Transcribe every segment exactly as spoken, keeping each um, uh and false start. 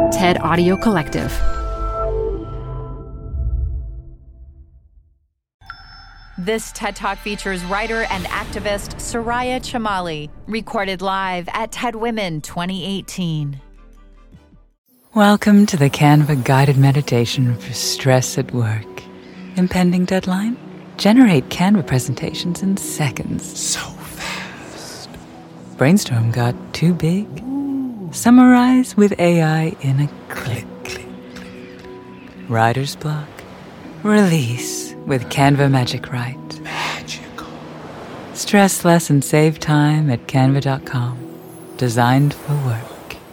TED Audio Collective. This TED Talk features writer and activist Soraya Chemaly, recorded live at TED Women twenty eighteen. Welcome to the Canva guided meditation for stress at work. Impending deadline? Generate Canva presentations in seconds. So fast. Brainstorm got too big? Ooh. Summarize with A I in a click. Click, click. Writer's block? Release with Canva Magic Write. Magical. Stress less and save time at canva dot com. Designed for work.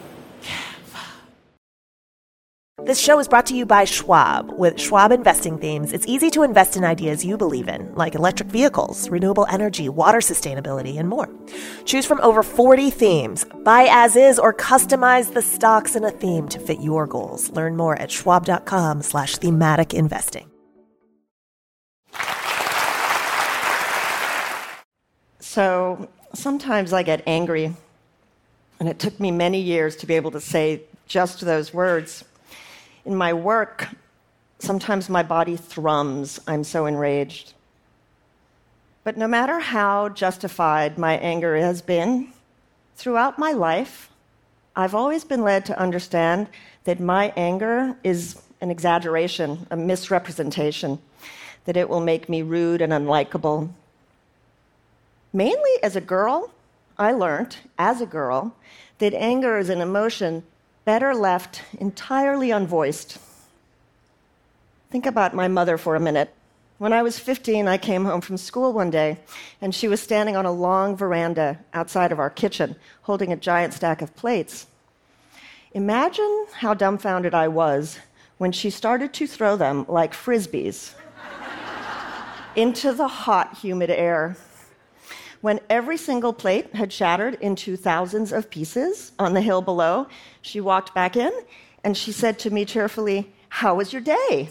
This show is brought to you by Schwab. With Schwab Investing Themes, it's easy to invest in ideas you believe in, like electric vehicles, renewable energy, water sustainability, and more. Choose from over forty themes. Buy as is or customize the stocks in a theme to fit your goals. Learn more at schwab.com slash thematic investing. So sometimes I get angry, and it took me many years to be able to say just those words. In my work, sometimes my body thrums. I'm so enraged. But no matter how justified my anger has been, throughout my life, I've always been led to understand that my anger is an exaggeration, a misrepresentation, that it will make me rude and unlikable. Mainly as a girl, I learned, as a girl, that anger is an emotion better left entirely unvoiced. Think about my mother for a minute. When I was fifteen, I came home from school one day, and she was standing on a long veranda outside of our kitchen, holding a giant stack of plates. Imagine how dumbfounded I was when she started to throw them like frisbees into the hot, humid air. When every single plate had shattered into thousands of pieces on the hill below, she walked back in and she said to me cheerfully, "How was your day?"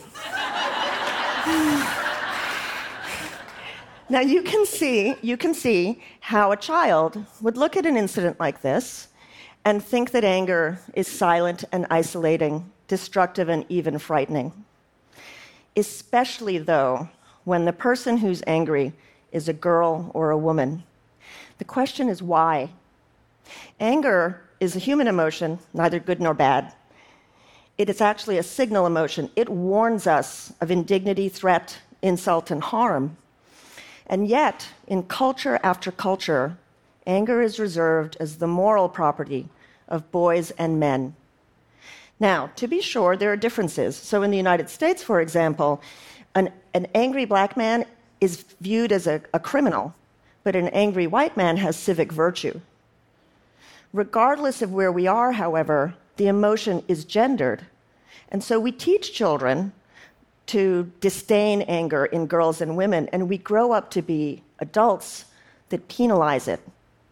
Now you can see, you can see how a child would look at an incident like this and think that anger is silent and isolating, destructive and even frightening. Especially though, when the person who's angry is a girl or a woman. The question is why? Anger is a human emotion, neither good nor bad. It is actually a signal emotion. It warns us of indignity, threat, insult, and harm. And yet, in culture after culture, anger is reserved as the moral property of boys and men. Now, to be sure, there are differences. So in the United States, for example, an, an angry black man is viewed as a, a criminal, but an angry white man has civic virtue. Regardless of where we are, however, the emotion is gendered. And so we teach children to disdain anger in girls and women, and we grow up to be adults that penalize it.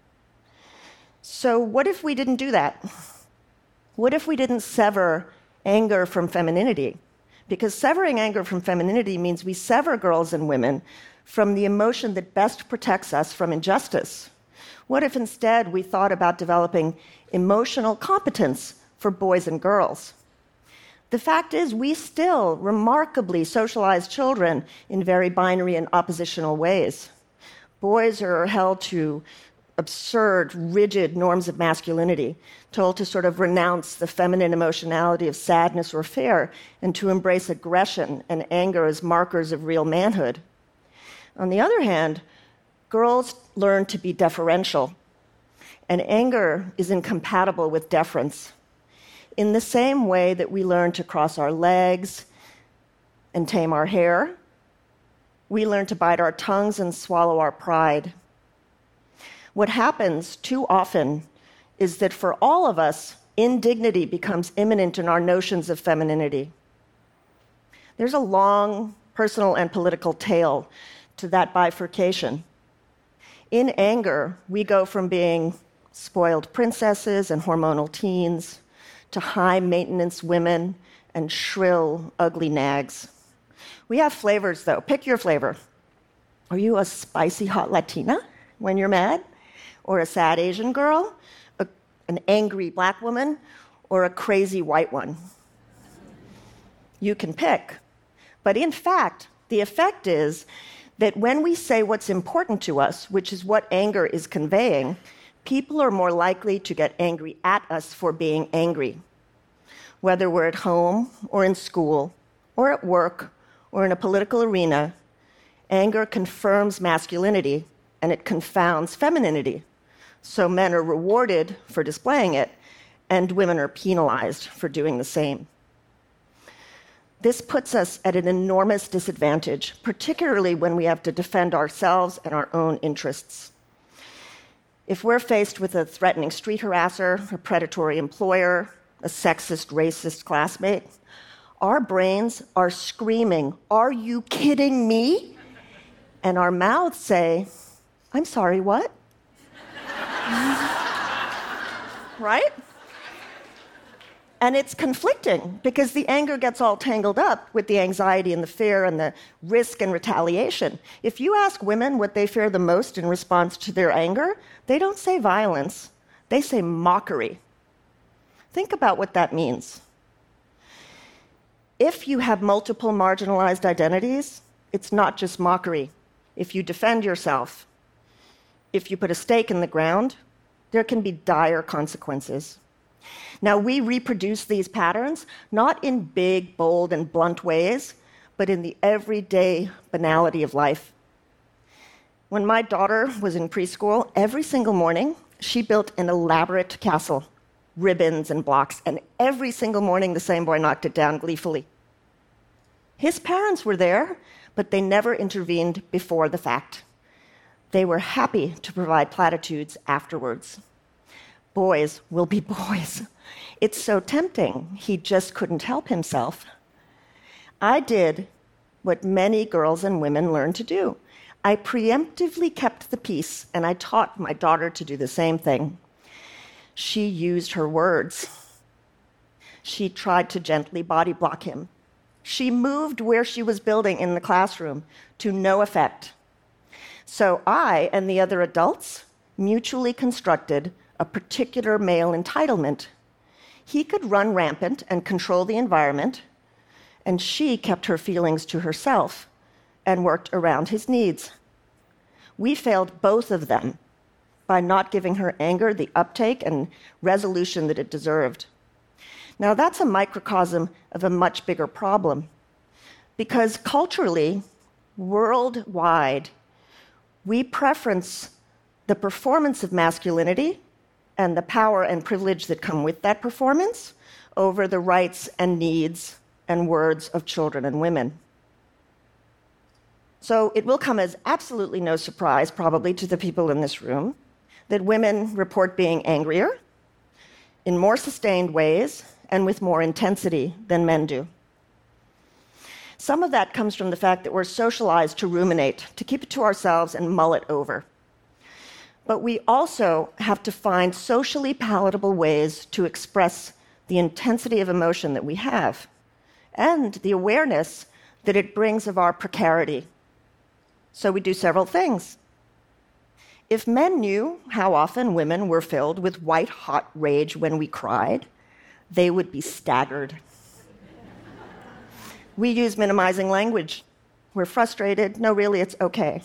So what if we didn't do that? What if we didn't sever anger from femininity? Because severing anger from femininity means we sever girls and women from the emotion that best protects us from injustice. What if instead we thought about developing emotional competence for boys and girls? The fact is, we still remarkably socialize children in very binary and oppositional ways. Boys are held to absurd, rigid norms of masculinity, told to sort of renounce the feminine emotionality of sadness or fear, and to embrace aggression and anger as markers of real manhood. On the other hand, girls learn to be deferential, and anger is incompatible with deference. In the same way that we learn to cross our legs and tame our hair, we learn to bite our tongues and swallow our pride. What happens too often is that for all of us, indignity becomes imminent in our notions of femininity. There's a long personal and political tale to that bifurcation. In anger, we go from being spoiled princesses and hormonal teens to high-maintenance women and shrill, ugly nags. We have flavors, though. Pick your flavor. Are you a spicy hot Latina when you're mad? Or a sad Asian girl? A, an angry black woman? or a crazy white one? You can pick. But in fact, the effect is that when we say what's important to us, which is what anger is conveying, people are more likely to get angry at us for being angry. Whether we're at home or in school or at work or in a political arena, anger confirms masculinity and it confounds femininity. So men are rewarded for displaying it, and women are penalized for doing the same. This puts us at an enormous disadvantage, particularly when we have to defend ourselves and our own interests. If we're faced with a threatening street harasser, a predatory employer, a sexist, racist classmate, our brains are screaming, "Are you kidding me?" And our mouths say, "I'm sorry, what?" Right? And it's conflicting because the anger gets all tangled up with the anxiety and the fear and the risk and retaliation. If you ask women what they fear the most in response to their anger, they don't say violence, they say mockery. Think about what that means. If you have multiple marginalized identities, it's not just mockery. If you defend yourself, if you put a stake in the ground, there can be dire consequences. Now, we reproduce these patterns not in big, bold, and blunt ways, but in the everyday banality of life. When my daughter was in preschool, every single morning, she built an elaborate castle, ribbons and blocks, and every single morning the same boy knocked it down gleefully. His parents were there, but they never intervened before the fact. They were happy to provide platitudes afterwards. Boys will be boys. It's so tempting, he just couldn't help himself. I did what many girls and women learn to do. I preemptively kept the peace, and I taught my daughter to do the same thing. She used her words. She tried to gently body block him. She moved where she was building in the classroom to no effect. So I and the other adults mutually constructed a particular male entitlement. He could run rampant and control the environment, and she kept her feelings to herself and worked around his needs. We failed both of them by not giving her anger the uptake and resolution that it deserved. Now, that's a microcosm of a much bigger problem, because culturally, worldwide, we preference the performance of masculinity and the power and privilege that come with that performance over the rights and needs and words of children and women. So it will come as absolutely no surprise, probably, to the people in this room, that women report being angrier in more sustained ways and with more intensity than men do. Some of that comes from the fact that we're socialized to ruminate, to keep it to ourselves and mull it over. But we also have to find socially palatable ways to express the intensity of emotion that we have and the awareness that it brings of our precarity. So we do several things. If men knew how often women were filled with white-hot rage when we cried, they would be staggered. We use minimizing language. We're frustrated. No, really, it's okay.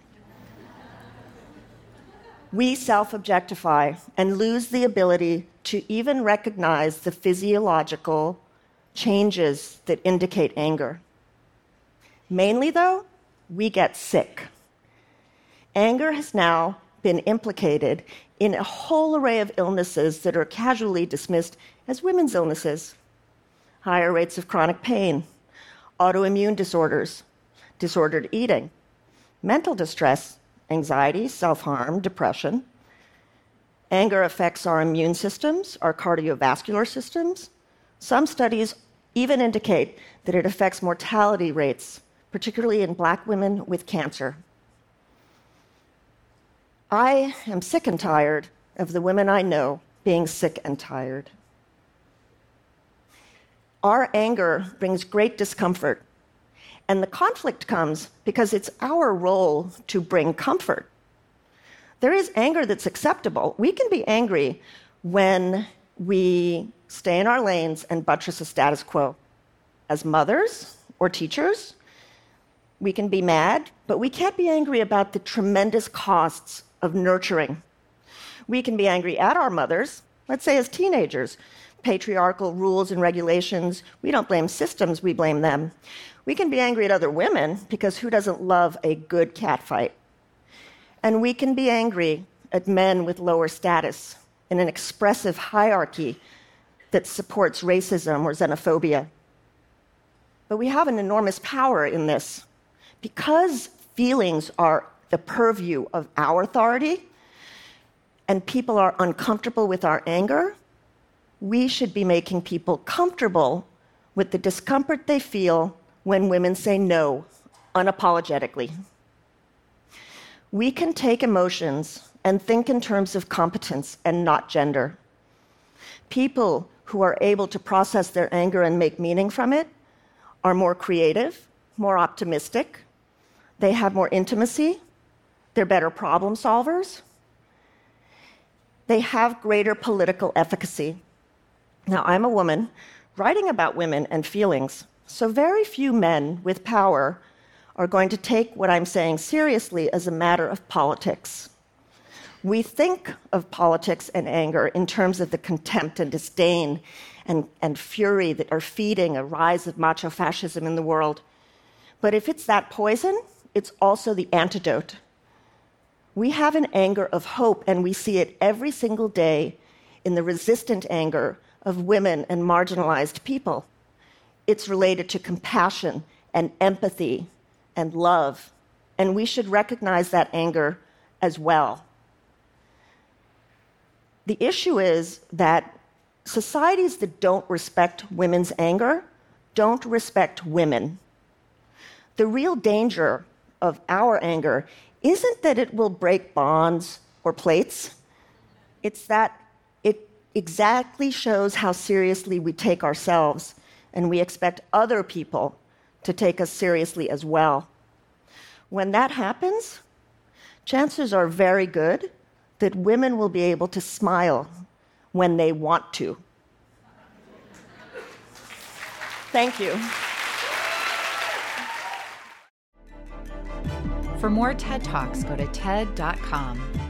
We self-objectify and lose the ability to even recognize the physiological changes that indicate anger. Mainly, though, we get sick. Anger has now been implicated in a whole array of illnesses that are casually dismissed as women's illnesses. Higher rates of chronic pain, autoimmune disorders, disordered eating, mental distress, anxiety, self-harm, depression. Anger affects our immune systems, our cardiovascular systems. Some studies even indicate that it affects mortality rates, particularly in Black women with cancer. I am sick and tired of the women I know being sick and tired. Our anger brings great discomfort. And the conflict comes because it's our role to bring comfort. There is anger that's acceptable. We can be angry when we stay in our lanes, and buttress the status quo. As mothers or teachers, we can be mad, but we can't be angry about the tremendous costs of nurturing. We can be angry at our mothers, let's say as teenagers. Patriarchal rules and regulations, we don't blame systems, we blame them. We can be angry at other women, because who doesn't love a good catfight? And we can be angry at men with lower status in an expressive hierarchy that supports racism or xenophobia. But we have an enormous power in this. Because feelings are the purview of our authority, and people are uncomfortable with our anger, we should be making people comfortable with the discomfort they feel when women say no, unapologetically. We can take emotions and think in terms of competence and not gender. People who are able to process their anger and make meaning from it are more creative, more optimistic, they have more intimacy, they're better problem solvers, they have greater political efficacy. Now, I'm a woman writing about women and feelings, so very few men with power are going to take what I'm saying seriously as a matter of politics. We think of politics and anger in terms of the contempt and disdain and, and fury that are feeding a rise of macho fascism in the world. But if it's that poison, it's also the antidote. We have an anger of hope, and we see it every single day in the resistant anger of women and marginalized people. It's related to compassion and empathy and love, and we should recognize that anger as well. The issue is that societies that don't respect women's anger don't respect women. The real danger of our anger isn't that it will break bonds or plates. It's that it exactly shows how seriously we take ourselves, and we expect other people to take us seriously as well. When that happens, chances are very good that women will be able to smile when they want to. Thank you. For more TED Talks, go to T E D dot com.